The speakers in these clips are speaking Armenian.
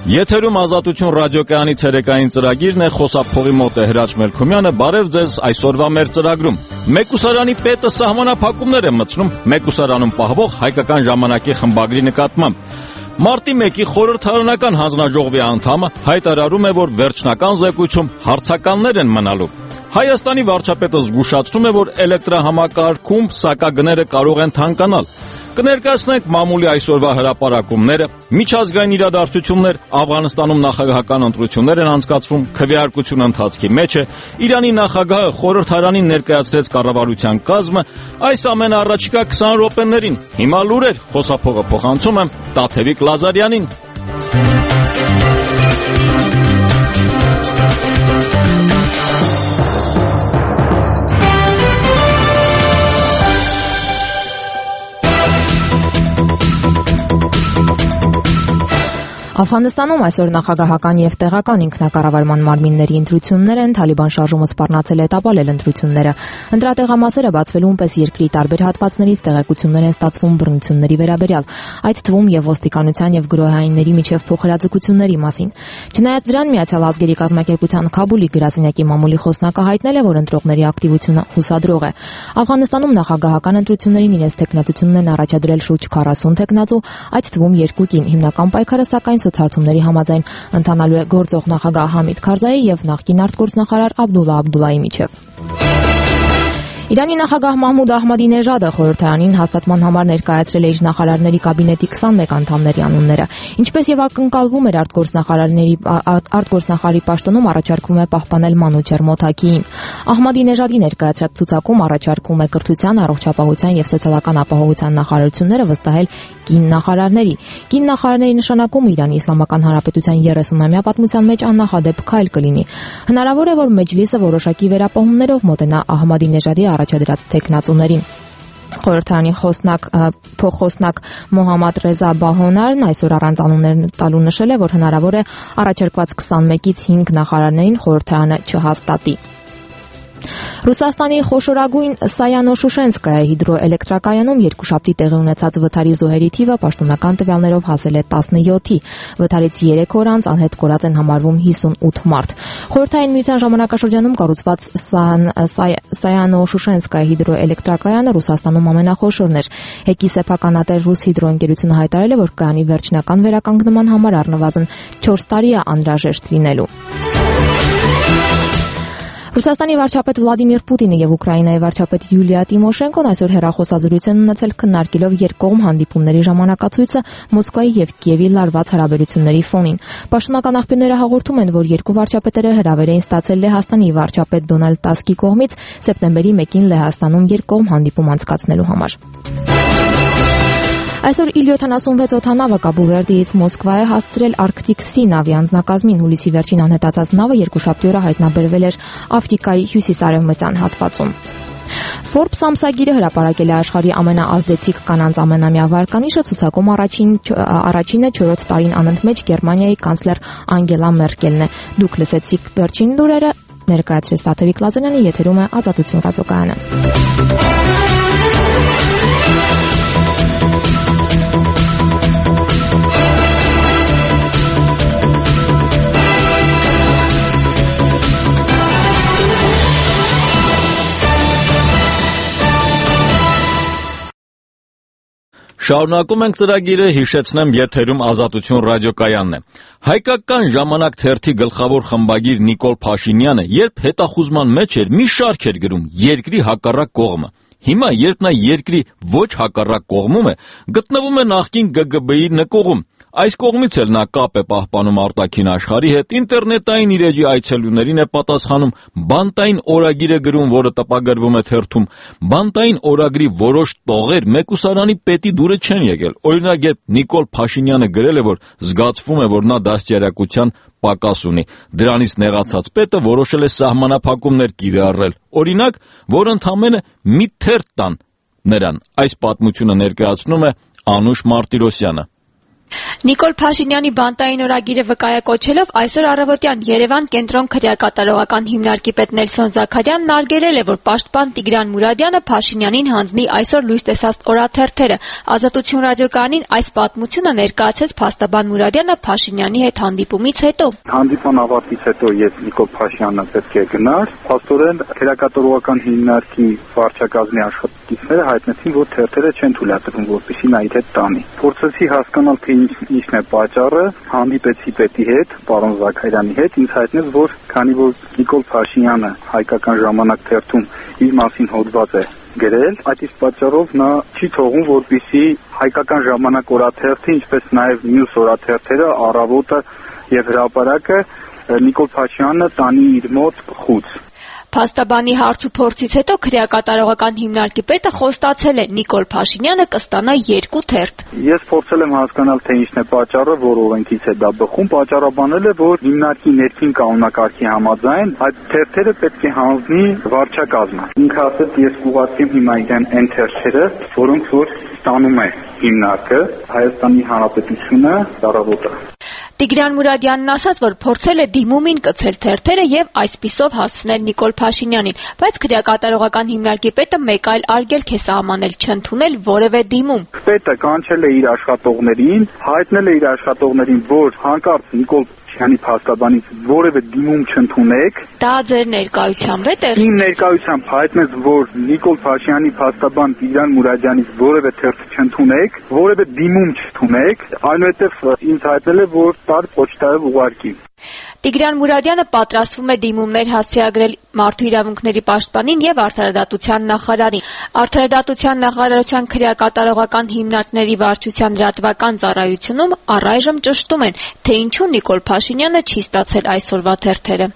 Եթերում Ազատություն ռադիոկայանի ցերեկային ծրագիրն է, խոսափողի մոտ է Հրաչ Մելքումյանը, բարև ձեզ այսօրվա մեր ծրագրում։ Մեկուսարանի պետը սահմանափակումներ է մտցնում Մեկուսարանում պահվող հայկական ժամանակի խմբագրի նկատմամբ։ Մարտի 1-ի խորհրդարանական հանձնաժողովի անդամը հայտարարում է, որ վերջնական զեկույցում հարցականներ են մնալու։ Հայաստանի վարչապետը զգուշացնում է, որ էլեկտրահամակարգում սակագները կարող են թանկանալ։ Կներկայացնենք մամուլի այսօրվա հրապարակումները, միջազգային իրադարձություններ, Աֆղանստանում նախագահական ընտրություններ են անցկացվում, քվեարկությունը ընթացքի մեջ է, Իրանի նախագահը խորհրդարանին ներկայացրեց կառավարության կազմը, այս ամենը առաջիկա 20 րոպեներին։ Հիմա լուրեր, խոսափողը փոխանցում եմ Տաթևիկ Լազարյանին։ Աֆղանստանում այսօր նախագահական եւ տեղական ինքնակառավարման մարմինների ընտրություններ են, Թալիբան շարժումը սպառնացել է տապալել ընտրությունները։ Ընտրատեղամասերը բացվելուն պես երկրի տարբեր հատվածներից տեղեկություններ են ստացվում բռնությունների վերաբերյալ, այդ թվում եւ ոստիկանության եւ գրոհայինների միջև փոխհրաձգությունների մասին։ Չնայած դրան, Միացյալ Ազգերի կազմակերպության Քաբուլի գրասենյակի մամուլի խոսնակը հայտնել է, որ ընտրողների ակտիվությունը հուսադրող է։ Աֆղանստանում նախագահական ընտրություններին իրենց տեխնատությունն են առաջադրել շուրջ 40 տեխնատու, այդ թվում 2 կին, հիմնական պայքարը սակայն հարցումների համաձայն ընթանալու է գործող նախագահ Համիդ Քարզայի եւ նախկին արտգործնախարար Աբդուլլա Աբդուլլայի միջև։ Իրանի նախագահ Մահմուդ Ահմադինեժադը խորհրդարանին հաստատման համար ներկայացրել է իր նախարարների կաբինետի 21 անդամների անունները։ Ինչպես եւ ակնկալվում էր, արտգործնախարարի պաշտոնում առաջարկվում է պահպանել Մանուչեր Մոթակիին։ Ահմադինեժադի ներկայացրած ցուցակում առաջարկվում է կրթության, առողջապահության եւ սոցիալական ապահովության նախարարությունները վստահել կին նախարարների։ Կին նախարարների նշանակումը Իրանի Իսլամական Հանրապետության 30-ամյա պատմության մեջ աննախադեպ քայլ կլինի։ Հնարավոր է, որ մեջլիսը որոշակի վերապահումներով մոտենա Ահմադինեժադի առաջադրած տեխնացուներին։ Խորհրդարանի փոխխոսնակ Մոհամմադ Ռեզա Բահոնարն այսօր առանց անուններ տալու նշել է, որ հնարավոր է առաջարկված 21-ից 5 նախարարներին խորհրդարանը չհաստատի։ Ռուսաստանի խոշորագույն Սայանո-Շուշենսկայա հիդրոէլեկտրակայանում երկուշաբթի տեղի ունեցած վթարի զոհերի թիվը պաշտոնական տվյալներով հասել է 17-ի։ Վթարից 3 օր անց անհետ կորած են համարվում 58 մարդ։ Խորհրդային միության ժամանակաշրջանում կառուցված Սայանո-Շուշենսկայա հիդրոէլեկտրակայանը Ռուսաստանում ամենախոշորն էր։ ՀԵԿ-ի սեփականատեր ռուս հիդրոընկերությունը հայտարարել է, որ կայանի վերջնական վերականգնման համար առնվազն 4 տարի է անհրաժեշտ լինելու։ Ռուսաստանի վարչապետ Վլադիմիր Պուտինը եւ Ուկրաինայի վարչապետ Յուլիա Տիմոշենկոն այսօր հեռախոսազրույց են ունեցել քննարկելով երկկողմ հանդիպումների ժամանակացույցը Մոսկվայի եւ Կիևի լարված հարաբերությունների ֆոնին։ Պաշտոնական աղբյուրները հաղորդում են, որ երկու վարչապետերը հրավեր էին ստացել Լեհաստանի վարչապետ Դոնալդ Տասկի կողմից սեպտեմբերի 1-ին Լեհաստանում երկկողմ հանդիպում անցկացնելու համար։ Այսօր Il-76 օդանավը Կաբու Վերդեից Մոսկվա է հասցրել Arctic Sea նավի անձնակազմին։ Հուլիսի վերջին անհետացած նավը երկուշաբթի օրը հայտնաբերվել էր Աֆրիկայի հյուսիսարևմտյան հատվածում։ Forbes ամսագիրը հրապարակել է աշխարհի ամենաազդեցիկ կանանց ամենամյա վարկանիշը, ցուցակում առաջինը 4-րդ տարին անընդմեջ Գերմանիայի կանցլեր Անգելա Մերկելն է։ Դուք լսեցիք վերջին լուրերը, ներկայացրեց Տաթևիկ Լազարյանը, եթերում է Ազատություն ռադիոկայանը։ Շարունակում ենք ծրագիրը, հիշեցնեմ, եթերում Ազատություն ռադիոկայանն է։ Հայկական ժամանակ թերթի գլխավոր խմբագիր Նիկոլ Փաշինյանը, երբ հետախուզման մեջ էր, մի շարք էր գրում երկրի հակառակ կողմը։ Հիմա, երբ նա երկրի ոչ հակառակ կողմում է, գտնվում է նախկին ԳԳԲ-ի նկողում։ Այս կողմից էլ նա կապ է պահպանում արտաքին աշխարհի հետ, ինտերնետային իր էջի այցելուներին է պատասխանում, բանտային օրագիր է գրում, որը տպագրվում է թերթում։ Բանտային օրագրի որոշ տողեր Մեկուսարանի պետի դուրը չեն եկել։ Օրինակ, երբ Նիկոլ Փաշինյանը գրել է, որ զգացվում է, որ նա դաստիարակության պակաս ունի, դրանից նեղացած պետը որոշել է սահմանափակումներ կիրառել։ Օրինակ, որ ընդամենը մի թերթ տան նրան։ Այս պատմությունը ներկայացնում է Անուշ Մարտիրոսյանը։ Նիկոլ Փաշինյանի բանտային օրագիրը վկայակոչելով այսօր առավոտյան Երևան կենտրոն քրեակատարողական հիմնարկի պետ Նելսոն Զաքարյանն արգելել է, որ պաշտպան Տիգրան Մուրադյանը Փաշինյանին հանձնի այսօր լույս տեսած օրաթերթերը։ Ազատություն ռադիոկայանին այս պատմությունը ներկայացրեց փաստաբան Մուրադյանը Փաշինյանի հետ հանդիպումից հետո։ Հանդիպման ավարտից հետո ես Նիկոլ Փաշինյանը պետք է գնար, փաստորեն քրեակատարողական հիմնարկի վարչակազմի աշխատակիցները հայտնեցին, որ թերթերը չեն թույլատրվում, որպեսզի նա իր հետ տանի։ Փորձեցի հասկանալ, թե ինչն է պատճառը, հանդիպեցի պետի հետ, պարոն Զաքարյանի հետ, ինձ հայտնեց, որ քանի որ Նիկոլ Փաշինյանը Հայկական ժամանակ թերթում իր մասին հոդված է գրել, այդ իսկ պատճառով նա չի թողում, որպեսզի Հայկական ժամանակ օրաթերթը, ինչպես նաև մյուս օրաթերթերը, Առավոտը եւ Հրապարակը Նիկոլ Փաշինյանը տանի իր մոտ խուց։ Փաստաբանի հարց ու փորձից հետո քրեակատարողական հիմնարկի պետը խոստացել է Նիկոլ Փաշինյանը կստանա 2 թերթ։ Ես փորձել եմ հասկանալ, թե ինչն է պատճառը, որ օրենքից է դա բխում, պատճառաբանել է, որ հիմնարկի ներքին կանոնակարգի համաձայն այդ թերթերը պետք է հանձնի վարչակազմը։ Ինքը ասաց, ես կուղարկեմ հիմա իրեն այն թերթերը, որոնք որ ստանում է հիմնարկը, Հայաստանի Հանրապետությունը, Առավոտը։ Տիգրան Մուրադյանն ասաց, որ փորձել է դիմումին կցել թերթերը եւ այսպիսով հասցնել Նիկոլ Փաշինյանին, բայց քրեակատարողական հիմնարկի պետը մեկ այլ արգելք է սահմանել չընդունել որևէ դիմում։ Պետը կանչել է իր աշխատողներին, հայտնել է իր աշխատողներին, որ հանկարծ Նիկոլ Փաշինյանի փաստաբանից որևէ դիմում չընդունեք։ Դա ձեր ներկայությամբ է տեղ։ Իմ ներկայությամբ հայտնեց, որ Նիկոլ Փաշինյանի փաստաբան Տիգրան Մուրադյանից որևէ թերթ չընդունեք, որևէ դիմում չընդունեք, այնուհետև ինձ հայտնել է, որ տար պոչտայով ուղարկի։ Տիգրան Մուրադյանը պատրաստվում է դիմումներ հասցեագրել մարդու իրավունքների պաշտպանին եւ արդարադատության նախարարին։ Արդարադատության նախարարության քրեակատարողական հիմնարկների վարչության լրատվական ծառայությունում առայժմ ճշտում են, թե ինչու Նիկոլ Փաշինյանը չի ստացել այսօրվա թերթերը։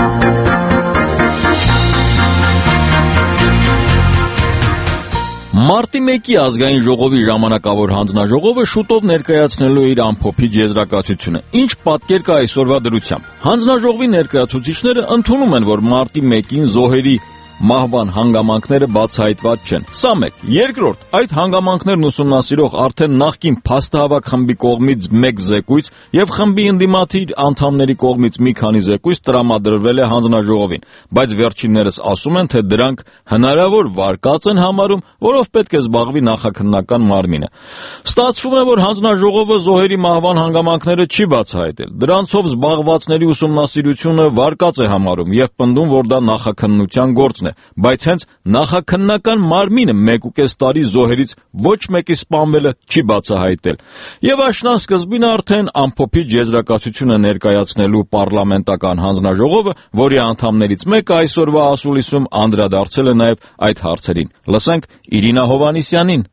Մարտի 1-ի ազգային ժողովի ժամանակավոր հանձնաժողովը շուտով ներկայացնելու է իր ամփոփիչ եզրակացությունը։ Ինչ պատկեր կա այսօրվա դրությամբ։ Հանձնաժողովի ներկայացուցիչները ընդունում են, որ մարտի 1-ին զոհերի մահվան հանգամանքները բացահայտված չեն։ Սա մեկ։ Երկրորդ, այդ հանգամանքներն ուսումնասիրող արդեն նախկին փաստահավաք խմբի կողմից 1 զեկույց եւ խմբի ընդդիմադիր անդամների կողմից մի քանի զեկույց տրամադրվել է հանձնաժողովին, բայց վերջիններս ասում են, թե դրանք հնարավոր վարկած են համարում, որով պետք է զբաղվի նախաքննական մարմինը։ Ստացվում է, որ հանձնաժողովը զոհերի մահվան հանգամանքները չի բացահայտել։ Դրանցով զբաղվածների ուսումնասիրությունը վարկած է համարում եւ պնդում, որ դա նախաքննության գործ է, բայց հենց նախաքննական մարմինը 1.5 տարի զոհերից ոչ մեկի սպանվելը չի բացահայտել։ Եվ աշնան արդեն ամփոփիչ եզրակացությունը ներկայացնելու պարլամենտական հանձնաժողովը, որի անդամներից մեկը այսօրվա ասուլիսում անդրադարձել է նաև այդ հարցերին։ Լսենք Իրինա Հովհաննիսյանին։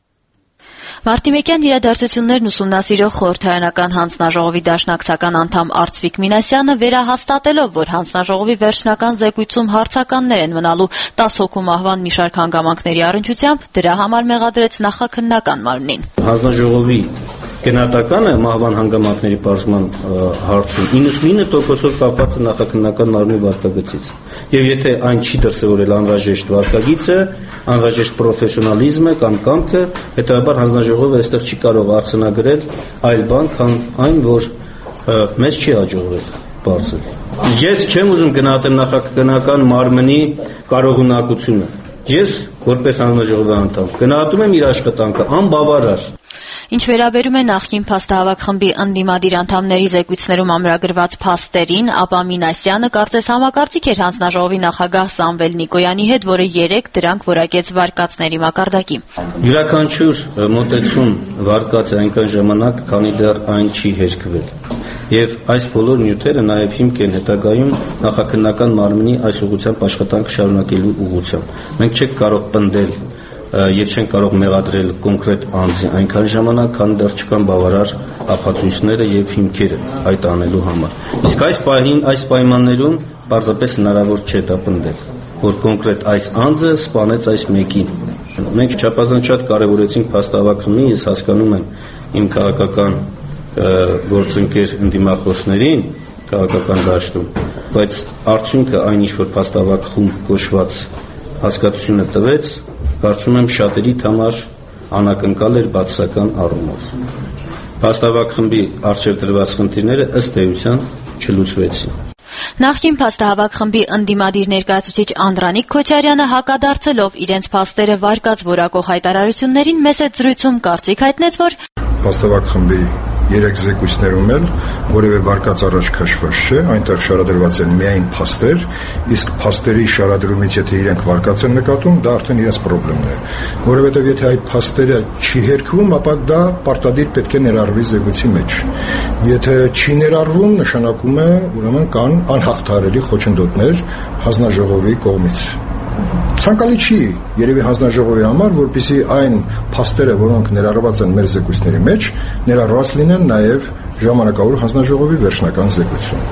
Մարտի 1-յան իրադարձություններն ուսումնասիրող խորհրդարանական հանձնաժողովի դաշնակցական անդամ Արծվիկ Մինասյանը վերահաստատելով, որ հանձնաժողովի վերջնական զեկույցում հարցականներ են մնալու 10 հոգու մահվան մի շարք հանգամանքների առնչությամբ, դրա համար մեղադրեց նախաքննական մարմնին։ Հանձնաժողովի գնահատականը մահվան հանգամանքների պարզման հարցում 99%-ով կապված է նախաքննական մարմնի վարկագծից։ Եվ եթե այն չի դրսևորել անհրաժեշտ վարկագիծը, անհրաժեշտ պրոֆեսիոնալիզմը կամ կամքը, հետևաբար հանձնաժողովը այստեղ չի կարող արձանագրել այլ բան, քան այն, որ մեզ չի հաջողվել բարձր։ Ես չեմ ուզում գնահատեմ նախաքննական մարմնի կարողունակությունը։ Ես, որպես հանձնաժողովի անդամ, գնահատում եմ իր աշխատանքը անբավարար։ Ինչ վերաբերում է նախկին փաստահավաք խմբի ընդդիմադիր անդամների զեկույցներում ամրագրված փաստերին, ապա Մինասյանը կարծես համակարծիք էր հանձնաժողովի նախագահ Սամվել Նիկոյանի հետ, որը 3 դրանք որակեց վարկածների մակարդակի։ Յուրաքանչյուր մոտեցում վարկած է այնքան ժամանակ, քանի դեռ այն չի հերկվել։ Եվ այս բոլոր նյութերը նաև հիմք են հետագայում նախաքննական մարմնի այս ուղղությամբ աշխատանք շարունակելու ուղղությամբ։ Մենք չենք կարող պնդել եւ չեն կարող մեղադրել կոնկրետ անձի այնքան ժամանակ, քան դեռ չկան բավարար ապացույցները եւ հիմքերը այդ անելու համար։ Իսկ այս պահին, այս պայմաններում պարզապես հնարավոր չէ դա պնդել, որ կոնկրետ այս անձը սպանեց այս մեկին։ Մենք չափազանց շատ կարեւորեցինք փաստահավաք խմբին, ես հասկանում եմ իմ քաղաքական գործընկեր ընդդիմախոսներին քաղաքական դաշտում, բայց արդյունքը այն ինչ որ փաստահավաք խումբ կոչված հասկացությունը տվեց, կարծում եմ շատերի համար անակնկալ էր բացասական առումով։ Փաստավակ խմբի առջև դրված խնդիրները ըստ էության չլուծվեցին։ Նախկին փաստահավաք խմբի ընդդիմադիր ներկայացուցիչ Անդրանիկ Քոչարյանը հակադարձելով իրենց փաստերը վարկած որակող հայտարարություններին մեծ զրույցում կարծիք հայտնեց, որ փաստահավաք խմբի 3 զեկույցներում էլ որևէ վարկած առաջ քաշված չէ, այնտեղ շարադրված են միայն փաստեր, իսկ փաստերի շարադրումից եթե իրենք վարկած են նկատում, դա արդեն իրենց խնդիրն է, որովհետև եթե այդ փաստերը չի հերքվում, ապա դա պարտադիր պետք է ներառվի զեկույցի մեջ։ Եթե չի ներառվում, նշանակում է, ուրեմն կան անհաղթահարելի խոչընդոտներ հանձնաժողովի կողմից։ Ցանկալի չի երևի հանձնաժողովի համար, որպեսզի այն փաստերը, որոնք ներառված են մեր զեկույցների մեջ, ներառված լինեն նաև ժամանակավոր հանձնաժողովի վերջնական զեկույցում։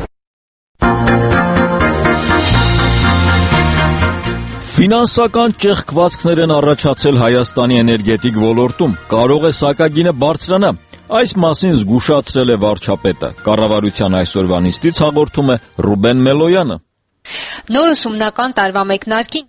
Ֆինանսական ճեղքվածքներ են առաջացել Հայաստանի էներգետիկ ոլորտում։ Կարող է սակագինը բարձրանա։ Այս մասին զգուշացրել է վարչապետը։ Կառավարության այսօրվա նիստից հաղորդում է Ռուբեն Մելոյանը։ Նոր ուսումնական տարվա մեկնարկին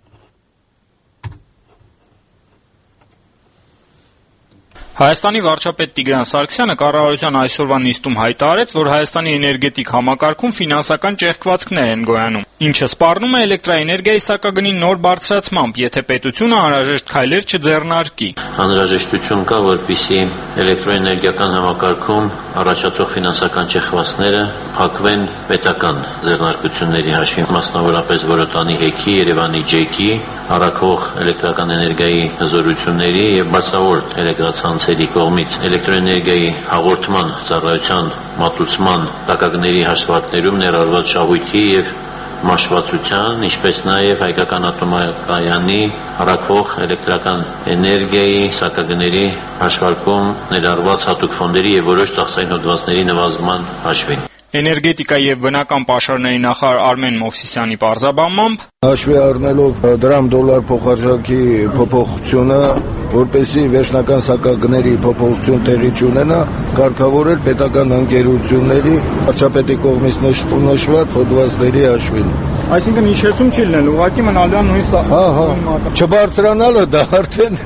Հայաստանի վարչապետ Տիգրան Սարգսյանը կառավարության այսօրվա նիստում հայտարարեց, որ Հայաստանի էներգետիկ համակարգում ֆինանսական ճեղքվածքներ են գոյանում, ինչը սպառնում է էլեկտրաէներգիայի սակագնի նոր բարձրացմամբ, եթե պետությունը անհրաժեշտ քայլեր չձեռնարկի։ Անհրաժեշտություն կա, որպեսզի էլեկտրոէներգիական համակարգում առաջացող ֆինանսական ճեղքվածքները փակվեն պետական ձեռնարկությունների հաշվին, մասնավորապես Որոտանի ՀԵԿ-ի, Երևանի ջեքի, առաքող էլեկտրական էներգիայի հզորությունների եւ բացավոր էլեկտրացանցերի կողմից էլեկտրոէներգիայի հաղորդման ծառայության մատուցման տակագների հաշվարկներում ներառված շահույթի եւ մաշվածության, ինչպես նաև Հայկական ատոմակայանի առաքող էլեկտրական էներգիայի սակագների հաշվարկում ներառված հատուկ ֆոնդերի եւ որոշ ծախսային հոդվածների նվազման հաշվին։ Էներգետիկա եւ բնական պաշարների նախարար Արմեն Մովսիսյանի պարզաբանմամբ հաշվի առնելով դրամ-դոլար փոխարժեքի փոփոխությունը, որպեսզի վերջնական սակագների փոփոխություն տեղի չունենա, կարգավորել պետական ընկերությունների վարչապետի կողմից նշված հոդվածների հաշվին։ Այսինքն հիշեցում չի լինել, ուղղակի մնալու է նույն սա։ Հա, չբարձրանալը դա արդեն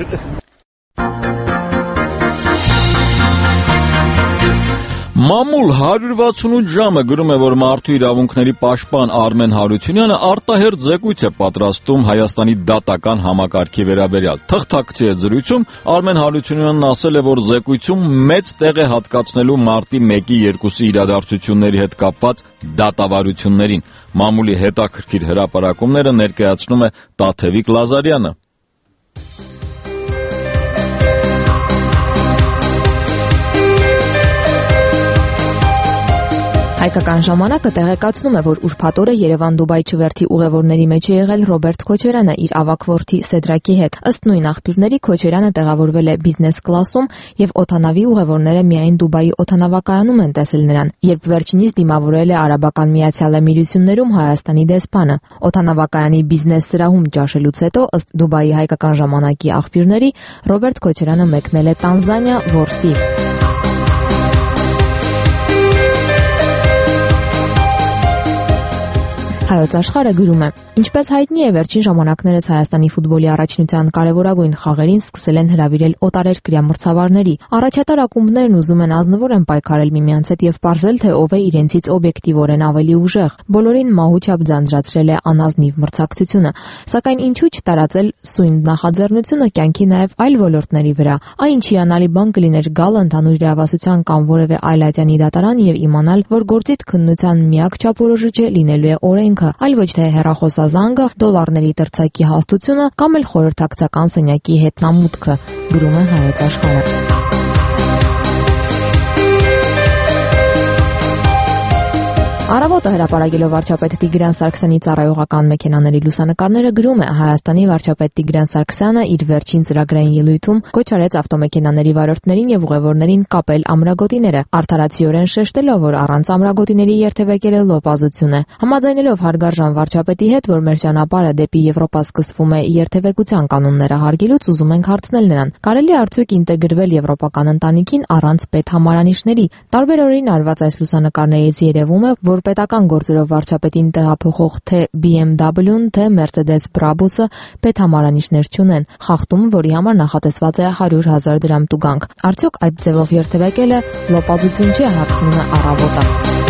Մամուլ 168 ժամը գրում է, որ մարդու իրավունքների պաշտպան Արմեն Հարությունյանը արտահերթ զեկույց է պատրաստում Հայաստանի դատական համակարգի վերաբերյալ։ Թղթակցի հետ զրույցում Արմեն Հարությունյանն ասել է, որ զեկույցում մեծ տեղ է հատկացնելու մարտի 1-ի 2-ի իրադարձությունների հետ կապված դատավարություններին։ Մամուլի հետաքրքիր հրապարակումները ներկայացնում է Տաթևիկ Լազարյանը։ Հայկական ժամանակը տեղեկացնում է, որ ուրբաթ օրը Երևան-Դուբայ չվերթի ուղևորների մեջ է եղել Ռոբերտ Քոչարյանը իր ավագ որդի Սեդրակի հետ։ Ըստ նույն աղբյուրների Քոչարյանը տեղավորվել է բիզնես կլասում եւ օդանավի ուղևորները միայն Դուբայի օդանավակայանում են տեսել նրան, երբ վերջինիս դիմավորել է Արաբական Միացյալ Էմիրություններում Հայաստանի դեսպանը։ Օդանավակայանի բիզնես սրահում ճաշելուց հետո, ըստ Դուբայի հայկական ժամանակի աղբյուրների, Ռոբերտ Քոչարյանը մեկնել է Տանզանիա, որսի։ Հայոց աշխարհը գրում է. Ինչպես հայտնի է, վերջին ժամանակներս Հայաստանի ֆուտբոլի առաջնության կարևորագույն խաղերին սկսել են հրավիրել օտարերկրյա մրցավարների։ Առաջատար ակումբներն ուզում են ազնվորեն պայքարել միմյանց հետ եւ պարզել, թե ով է իրենցից օբյեկտիվորեն ավելի ուժեղ։ Բոլորին մահուչապ ձանձրացրել է անազնիվ մրցակցությունը, սակայն ինչու չտարածել սույն նախաձեռնությունը կյանքի նաեւ այլ ոլորտների վրա։ Այն հիանալի բան կլիներ գալ ընդհանուր իրավասության կամ որևէ այլ ատյանի դատարան եւ իմանալ, որ գործիթ քննության միակ չափորոշիչը լինելու է օրենքը, այլ ոչ թե հեռախոսազանգը, դոլարների տրցակի հաստությունը կամ էլ խորհրդակցական սենյակի հետնամուտքը, գրում է Հայոց աշխարհը։ Առավոտը հրապարակելով վարչապետ Տիգրան Սարգսյանի ծառայողական մեքենաների լուսանկարները գրում է Հայաստանի վարչապետ Տիգրան Սարգսյանը իր վերջին ծրագրային ելույթում կոչ արեց ավտոմեքենաների վարորդներին եւ ուղևորներին կապել ամրագոտիները, արդարացիորեն շեշտելով, որ առանց ամրագոտիների երթևեկելը լոպազություն է։ Համաձայնելով հարգարժան վարչապետի հետ, որ մեր ճանապարհը դեպի Եվրոպա սկսվում է երթևեկության կանոնները հարգելուց, ուզում ենք հարցնել նրան. կարելի է արդյոք ինտեգրվել եվրոպական ընտանիքին առանց պետհամարանիշների։ Տարբեր օրերին արված այս լուսանկարներից երևում է, որ որ պետական գործերով վարչապետին տեղափոխող թե BMW-ն, թե Mercedes Brabus-ը պետհամարանիշներ չունեն, խախտում, որի համար նախատեսված է 100,000 դրամ տուգանք։ Արդյոք այդ ձևով երթևեկելը լոպազություն չի, հարցնում է Առավոտը։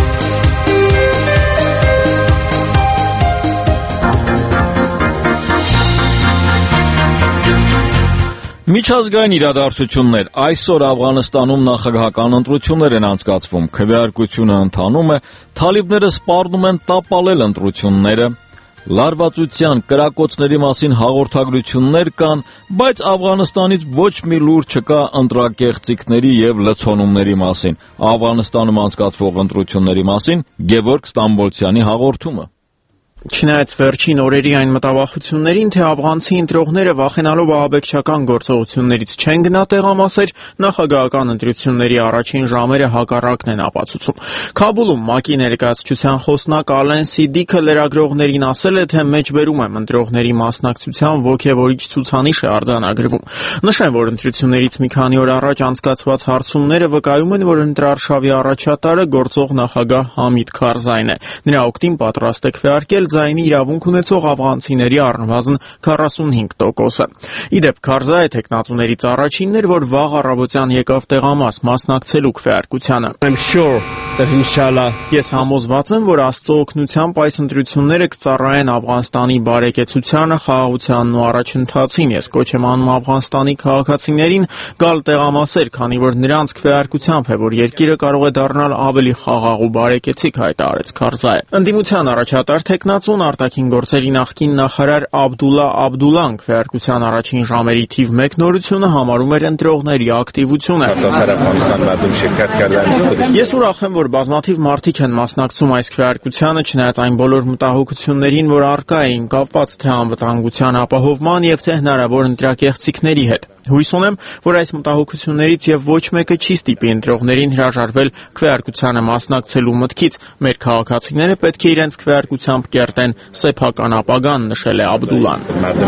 Միջազգային իրադարձություններ։ Այսօր Աֆղանստանում նախագահական ընտրություններ են անցկացվում։ Քվեարկությունը ընթանում է, թալիբները սպառնում են տապալել ընտրությունները։ Լարվածության, կրակոցների մասին հաղորդագրություններ կան, բայց Աֆղանստանից ոչ մի լուր չկա ընտրակեղծիքների եւ լցոնումների մասին։ Աֆղանստանում անցկացվող ընտրությունների մասին Գևորգ Ստամբոլցյանի հաղորդումը։ Չնայած վերջին օրերի այն մտավախություններին, թե աֆղանցի ընտրողները վախենալով ահաբեկչական գործողություններից չեն գնա տեղամասեր, նախագահական ընտրությունների առաջին ժամերը հակառակն են ապացուցում։ Քաբուլում ՄԱԿ-ի ներկայացուցչության խոսնակ Ալեն Սիդիքը լրագրողներին ասել է, թե մեջբերում եմ ընտրողների մասնակցության ոգևորիչ ցուցանիշ է արձանագրվում։ Նշեմ, որ ընտրություններից մի քանի օր առաջ անցկացված հարցումները վկայում են, որ ընտրարշավի առաջատարը գործող նախագահ Համիդ Քարզային է։ Նրա օգտին պատրաստ է քվեարկել ձայնի իրավունք ունեցող աֆղանցիների առնվազն 45%-ը։ Իդեպ Քարզայը թեկնածուներից առաջինն էր, որ վաղ առավոտյան եկավ տեղամաս մասնակցելու քվեարկությանը։ Ես համոզված եմ, որ Աստծո օգնությամբ այս ընտրությունները կծառայեն Աֆղանստանի բարեկեցությանը, խաղաղությանն ու առաջընթացին։ Ես կոչ եմ անում Աֆղանստանի քաղաքացիներին գալ տեղամասեր, քանի որ նրանց քվեարկությամբ է, որ երկիրը կարող է դառնալ ավելի խաղաղ ու բարեկեցիկ, հայտարարեց Քարզայը։ Ընդդիմության առաջատար թեկնածուն արտաքին գործերի նախկին նախարար Աբդուլլա Աբդուլլան քվեարկության առաջին ժամերի թիվ 1 նորությունը համարում էր ընտրողների ակտիվությունը։ Ես ուրախ եմ, որ բազմաթիվ մարդիկ են մասնակցում այս քվեարկությանը, չնայած այն բոլոր մտահոգություններին, որ առկա էին կապված թե անվտանգության ապահովման եւ թե հնարավոր ընտրակեղծիքների հետ։ Հույս ունեմ, որ այս մտահոգություններից եւ ոչ մեկը չի ստիպի ընտրողներին հրաժարվել քվեարկությանը մասնակցելու մտքից։ Մեր քաղաքացիները պետք է իրենց քվեարկությամբ կերտեն սեփական ապագան, նշել է Աբդուլլան։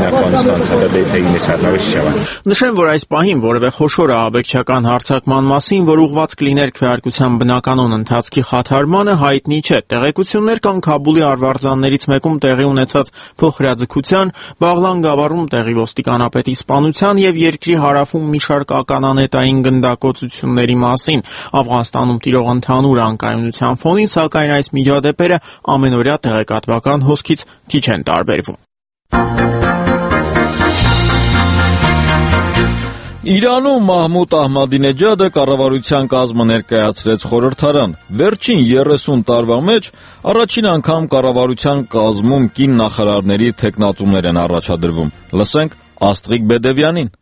Նշեմ, որ այս պահին որևէ խոշոր ահաբեկչական հարձակման մասին, որ ուղղված կլիներ քվեարկության բնականոն ընթացքի խաթարմանը, հայտնի չէ։ Տեղեկություններ կան Քաբուլի արվարձաններից մեկում տեղի ունեցած փոխհրաձգության, Բաղլան գավառում տեղի ոստիկանապետի սպանության եւ երկրի հարավում մի շարք ականանետային գնդակոծությունների մասին։ Աֆղանստանում տիրող ընդհանուր անկայունության ֆոնին, սակայն այս միջադեպերը ամենօրյա տեղեկատվական հոսքից քիչ են տարբերվում։ Իրանում Մահմուդ Ահմադինեջադը կառավարության կազմը ներկայացրեց խորհրդարան։ Վերջին 30 տարվա մեջ առաջին անգամ կառավարության կազմում կին նախարարների թեկնածուներ են առաջադրվում։ Լսենք Աստղիկ Բեդևյանին։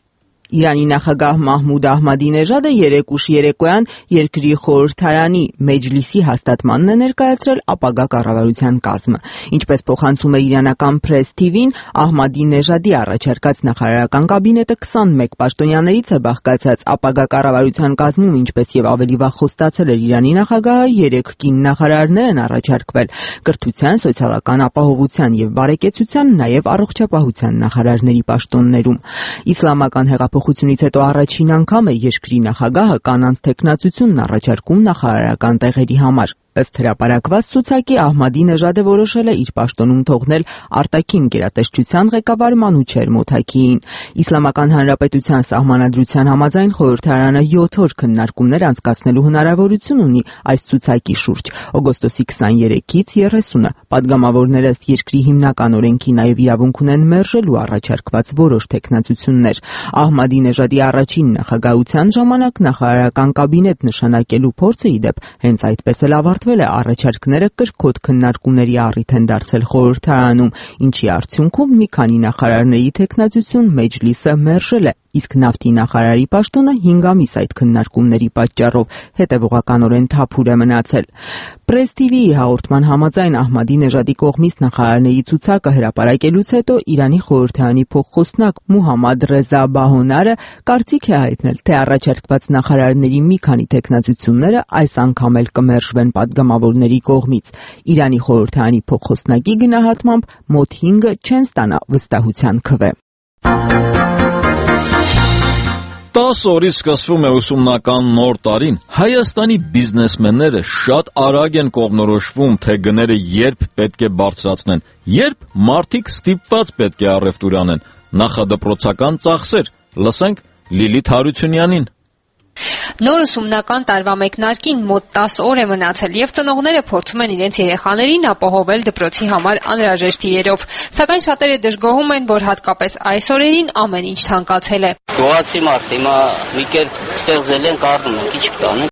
Իրանի նախագահ Մահմուդ Ահմադինեժադը երեկուշ երեկոյան երկրի խորհրդարանի Մեջլիսի հաստատմանն է ներկայացրել ապագա կառավարության կազմը։ Ինչպես փոխանցում է իրանական Press TV-ն, Ահմադինեժադի առաջարկած նախարարական կաբինետը 21 պաշտոնյաներից է բաղկացած։ Ապագա կառավարության կազմում, ինչպես եւ ավելի վաղ խոստացել էր Իրանի նախագահը, 3 կին նախարարներ են առաջարկվել՝ կրթության, սոցիալական ապահովության եւ բարեկեցության, նաեւ առողջապահության նախարարների պաշտոններում։ Իսլամական հեղափոխությունից հետո առաջին անգամ է երկրի նախագահը կանանց թեկնածությունն առաջարկում նախարարական տեղերի համար։ Ըստ հրապարակված ցուցակի Ահմադինեժադը որոշել է իր պաշտոնում թողնել արտաքին գերատեսչության ղեկավար Մանուչեր Մոթաքիին։ Իսլամական Հանրապետության սահմանադրության համաձայն խորհրդարանը 7 օր քննարկումներ անցկացնելու հնարավորություն ունի այս ցուցակի շուրջ։ Օգոստոսի 23-ից 30-ը падգամավորները ըստ երկրի հիմնական օրենքի նաև իրավունք ունեն մերժելու առաջարկված որոշ թեկնածություններ։ Ահմադինեժադի առաջին նախագահության ժամանակ նախարարական կաբինետ նշանակելու փորձը իդեպ հենց այդպես էլ ավարտվել է, առաջարկները կրկոտ քննարկումների առիթ են դարձել խորհրդարանում, ինչի արդյունքում մի քանի նախարարների թեկնածություն Մեջլիսը մերժել է, իսկ նավթի նախարարի պաշտոնը 5 ամիս այդ քննարկումների պատճառով հետևողականորեն թափուր է մնացել։ Press TV-ի հաղորդման համաձայն Ահմադինեժադի կողմից նախարարների ցուցակը հրապարակելուց հետո Իրանի խորհրդարանի փոխխոսնակ Մուհամմադ Ռեզա Բահոնարը կարծիք է հայտնել, թե առաջարկված նախարարների մի քանի թեկնածությունները այս անգամ էլ կմերժվեն падգամավորների կողմից։ Իրանի խորհրդարանի փոխխոսնակի գնահատմամբ մոտ 5-ը չեն ստանա վստահության քվե։ 10 օրից սկսվում է ուսումնական նոր տարին, Հայաստանի բիզնեսմենները շատ արագ են կողմնորոշվում, թե գները երբ պետք է բարձրացնեն, երբ մարդիկ ստիպված պետք է առևտուր անեն, նախադպրոցական ծախսեր, լսենք Լիլիթ Հարությունյանին։ Նոր ուսումնական տարվա մեկնարկին մոտ 10 օր է մնացել եւ ծնողները փորձում են իրենց երեխաներին ապահովել դպրոցի համար անհրաժեշտ իրերով, սակայն շատերը դժգոհում են, որ հատկապես այս օրերին ամեն ինչ թանկացել է։ Գոհացի մարդ, հիմա մի կերպ ստեղծել են, կառնում են, ինչ կտանենք,